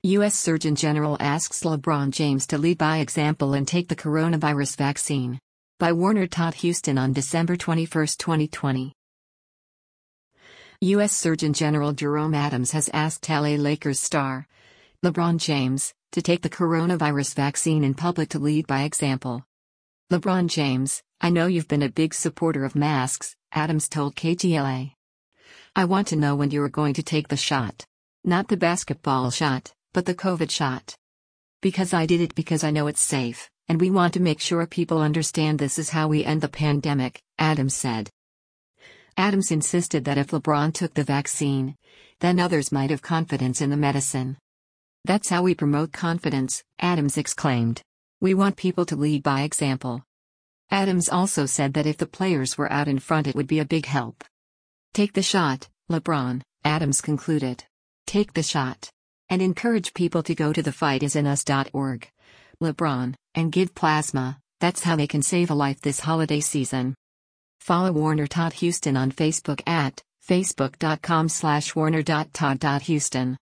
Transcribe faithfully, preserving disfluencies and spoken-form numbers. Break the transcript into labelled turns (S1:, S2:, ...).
S1: U S Surgeon General asks LeBron James to lead by example and take the coronavirus vaccine. By Warner Todd Huston on December twenty-first, twenty twenty. U S Surgeon General Jerome Adams has asked L A Lakers star LeBron James to take the coronavirus vaccine in public to lead by example. LeBron James, I know you've been a big supporter of masks, Adams told K T L A. I want to know when you are going to take the shot. Not the basketball shot, but the COVID shot. Because I did it because I know it's safe, and we want to make sure people understand this is how we end the pandemic, Adams said. Adams insisted that if LeBron took the vaccine, then others might have confidence in the medicine. That's how we promote confidence, Adams exclaimed. We want people to lead by example. Adams also said that if the players were out in front it would be a big help. Take the shot, LeBron, Adams concluded. Take the shot. And encourage people to go to the fight is in us dot org. LeBron, and give plasma, that's how they can save a life this holiday season. Follow Warner Todd Huston on Facebook at facebook dot com slash warner dot todd dot huston.